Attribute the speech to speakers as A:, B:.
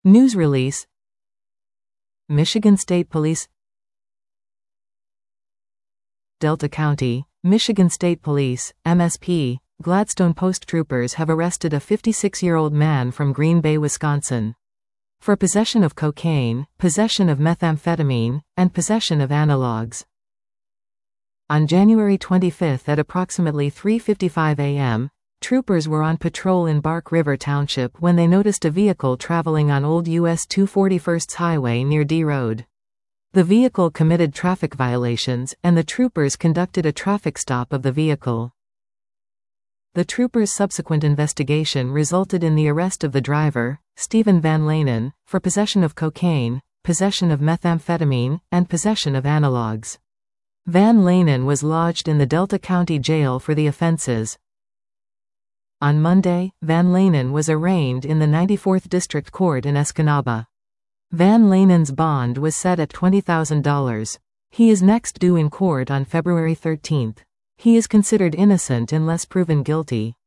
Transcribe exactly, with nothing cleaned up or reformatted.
A: News release. Michigan State Police. Delta County, Michigan State Police, M S P, Gladstone Post troopers have arrested a fifty-six-year-old man from Green Bay, Wisconsin, for possession of cocaine, possession of methamphetamine, and possession of analogs. On January twenty-fifth at approximately three fifty-five a m, troopers were on patrol in Bark River Township when they noticed a vehicle traveling on Old U S two forty-first Highway near D Road. The vehicle committed traffic violations, and the troopers conducted a traffic stop of the vehicle. The troopers' subsequent investigation resulted in the arrest of the driver, Stephen Van Lanen, for possession of cocaine, possession of methamphetamine, and possession of analogs. Van Lanen was lodged in the Delta County Jail for the offenses. On Monday, Van Lanen was arraigned in the ninety-fourth District Court in Escanaba. Van Lanen's bond was set at twenty thousand dollars. He is next due in court on February thirteenth. He is considered innocent unless proven guilty.